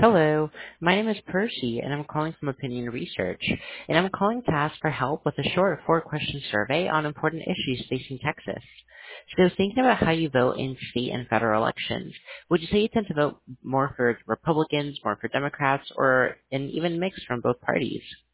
Hello, my name is Percy, and I'm calling from Opinion Research, and I'm calling to ask for help with a short four-question survey on important issues facing Texas. So thinking about how you vote in state and federal elections, would you say you tend to vote more for Republicans, more for Democrats, or an even mix from both parties?